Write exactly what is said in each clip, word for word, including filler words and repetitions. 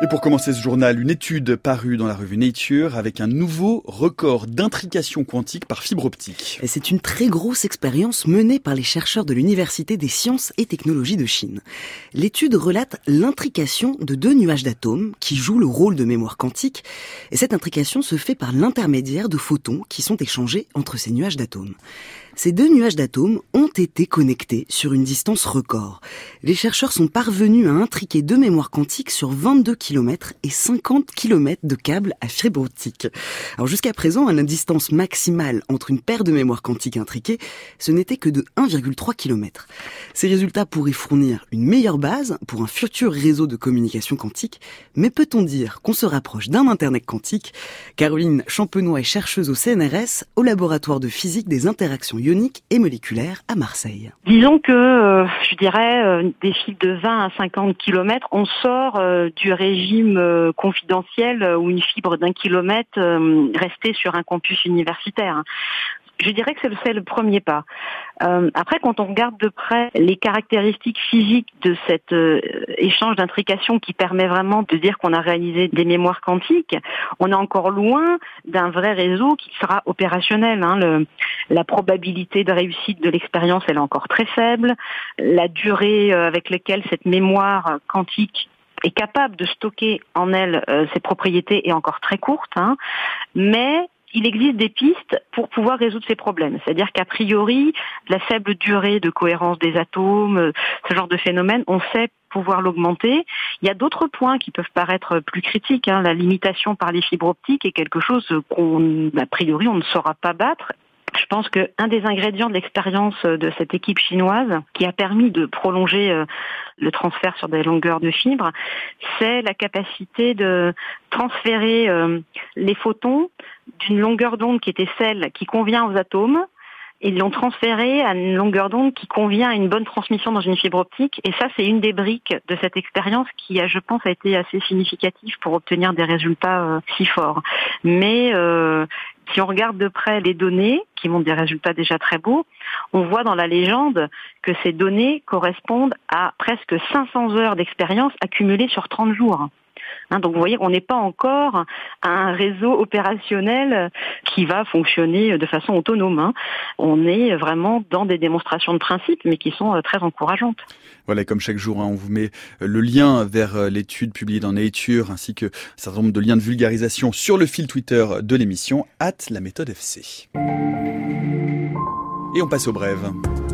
Et pour commencer ce journal, une étude parue dans la revue Nature avec un nouveau record d'intrication quantique par fibre optique. Et c'est une très grosse expérience menée par les chercheurs de l'Université des sciences et technologies de Chine. L'étude relate l'intrication de deux nuages d'atomes qui jouent le rôle de mémoire quantique. Et cette intrication se fait par l'intermédiaire de photons qui sont échangés entre ces nuages d'atomes. Ces deux nuages d'atomes ont été connectés sur une distance record. Les chercheurs sont parvenus à intriquer deux mémoires quantiques sur vingt-deux kilomètres et cinquante kilomètres de câbles à fibre optique. Alors jusqu'à présent, à la distance maximale entre une paire de mémoires quantiques intriquées, ce n'était que de un virgule trois kilomètres. Ces résultats pourraient fournir une meilleure base pour un futur réseau de communication quantique, mais peut-on dire qu'on se rapproche d'un Internet quantique ? Caroline Champenois est chercheuse au C N R S, au laboratoire de physique des interactions ioniques et moléculaires à Marseille. Disons que, euh, je dirais, euh, des fils de vingt à cinquante kilomètres, on sort euh, du régime euh, confidentiel euh, où une fibre d'un kilomètre euh, restait sur un campus universitaire. Je dirais que c'est le, c'est le premier pas. Euh, après, quand on regarde de près les caractéristiques physiques de cet euh, échange d'intrication qui permet vraiment de dire qu'on a réalisé des mémoires quantiques, on est encore loin d'un vrai réseau qui sera opérationnel. Hein. Le, la probabilité de réussite de l'expérience, elle est encore très faible. La durée euh, avec laquelle cette mémoire quantique est capable de stocker en elle euh, ses propriétés est encore très courte. Hein. Mais il existe des pistes pour pouvoir résoudre ces problèmes. C'est-à-dire qu'a priori, la faible durée de cohérence des atomes, ce genre de phénomène, on sait pouvoir l'augmenter. Il y a d'autres points qui peuvent paraître plus critiques. Hein. La limitation par les fibres optiques est quelque chose qu'on, a priori, on ne saura pas battre. Je pense qu'un des ingrédients de l'expérience de cette équipe chinoise qui a permis de prolonger le transfert sur des longueurs de fibres, c'est la capacité de transférer les photons d'une longueur d'onde qui était celle qui convient aux atomes. Ils l'ont transféré à une longueur d'onde qui convient à une bonne transmission dans une fibre optique. Et ça, c'est une des briques de cette expérience qui, a, je pense, a été assez significative pour obtenir des résultats euh, si forts. Mais euh, si on regarde de près les données, qui montrent des résultats déjà très beaux, on voit dans la légende que ces données correspondent à presque cinq cents heures d'expérience accumulées sur trente jours. Hein, donc vous voyez qu'on n'est pas encore à un réseau opérationnel qui va fonctionner de façon autonome. Hein. On est vraiment dans des démonstrations de principe, mais qui sont très encourageantes. Voilà, comme chaque jour, hein, on vous met le lien vers l'étude publiée dans Nature, ainsi que un certain nombre de liens de vulgarisation sur le fil Twitter de l'émission, arobase la méthode F C. Et on passe aux brèves.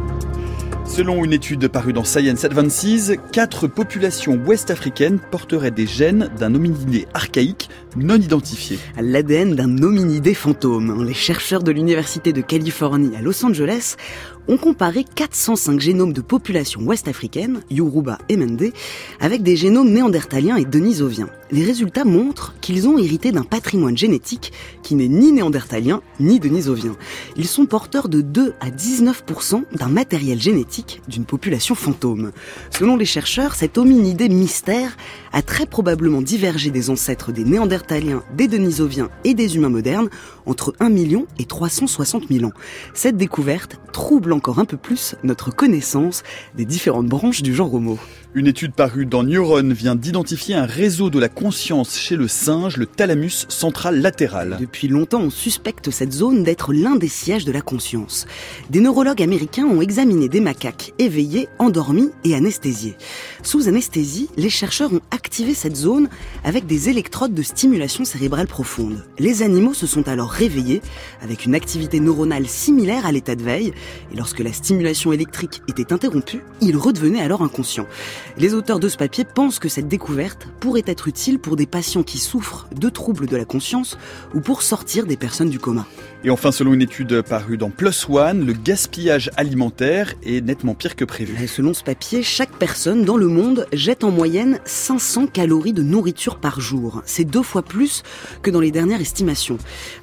Selon une étude parue dans Science Advances, quatre populations ouest-africaines porteraient des gènes d'un hominidé archaïque non identifié. L'A D N d'un hominidé fantôme. Les chercheurs de l'Université de Californie à Los Angeles ont comparé quatre cent cinq génomes de populations ouest-africaines, Yoruba et Mende, avec des génomes néandertaliens et denisoviens. Les résultats montrent qu'ils ont hérité d'un patrimoine génétique qui n'est ni néandertalien ni denisovien. Ils sont porteurs de deux à dix-neuf pour cent d'un matériel génétique d'une population fantôme. Selon les chercheurs, cet hominidé mystère a très probablement divergé des ancêtres des néandertaliens, des denisoviens et des humains modernes entre un million et trois cent soixante mille ans. Cette découverte trouble encore un peu plus notre connaissance des différentes branches du genre Homo. Une étude parue dans Neuron vient d'identifier un réseau de la conscience chez le singe, le thalamus central latéral. Depuis longtemps, on suspecte cette zone d'être l'un des sièges de la conscience. Des neurologues américains ont examiné des macaques éveillés, endormis et anesthésiés. Sous anesthésie, les chercheurs ont activé cette zone avec des électrodes de stimulation cérébrale profonde. Les animaux se sont alors réveillés avec une activité neuronale similaire à l'état de veille, et lorsque la stimulation électrique était interrompue, ils redevenaient alors inconscients. Les auteurs de ce papier pensent que cette découverte pourrait être utile pour des patients qui souffrent de troubles de la conscience ou pour sortir des personnes du coma. Et enfin, selon une étude parue dans Plus One, le gaspillage alimentaire est nettement pire que prévu. Et selon ce papier, chaque personne dans le monde jette en moyenne cinq cents calories de nourriture par jour. C'est deux fois plus que dans les dernières estimations.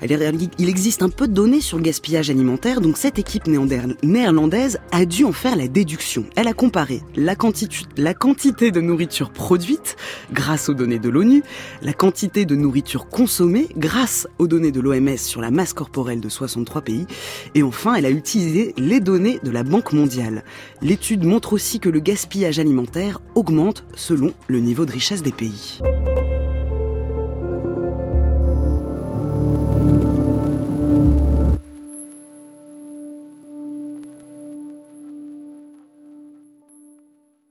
Il existe un peu de données sur le gaspillage alimentaire, donc cette équipe néerlandaise a dû en faire la déduction. Elle a comparé la quantité, la quantité de nourriture produite grâce aux données de l'ONU, la quantité de nourriture consommée grâce aux données de l'O M S sur la masse corporelle de soixante-trois pays, et enfin elle a utilisé les données de la Banque mondiale. L'étude montre aussi que le gaspillage alimentaire augmente selon le niveau de richesse des pays.